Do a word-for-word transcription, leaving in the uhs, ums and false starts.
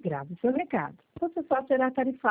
grave o seu recado. Você só será tarifado